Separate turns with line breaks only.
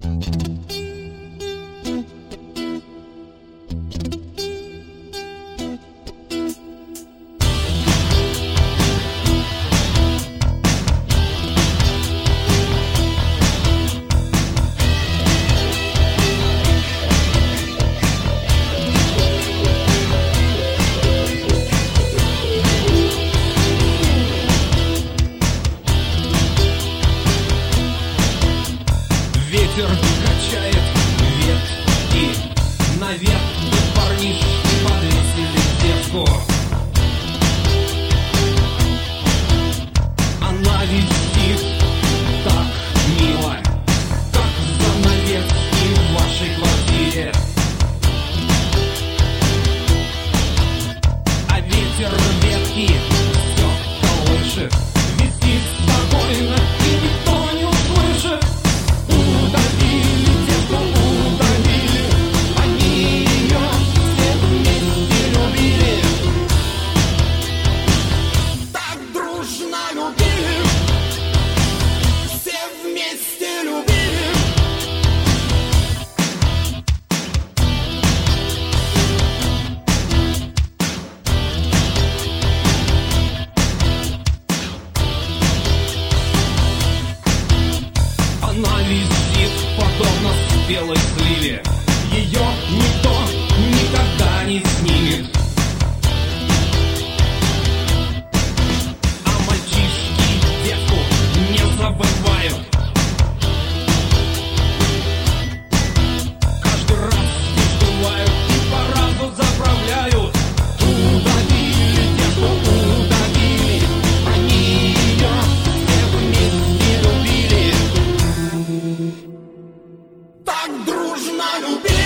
Ветер качает ветки, на ветке парнишки подвесили девку. Она висит так мило, как занавески в вашей квартире. А ветер ветки все колышет, висит спокойно и никто не услышит. Удавили девку, удавили, они ее все вместе любили. Так дружно любили, все вместе любили. Она висит, подобно спелой сливе, ее никто никогда не снимет. А мальчишки девку не забывают. Каждый раз здесь бывают и по разу заправляют. Удавили девку, удавили, они ее все вместе любили. Так дружно любили.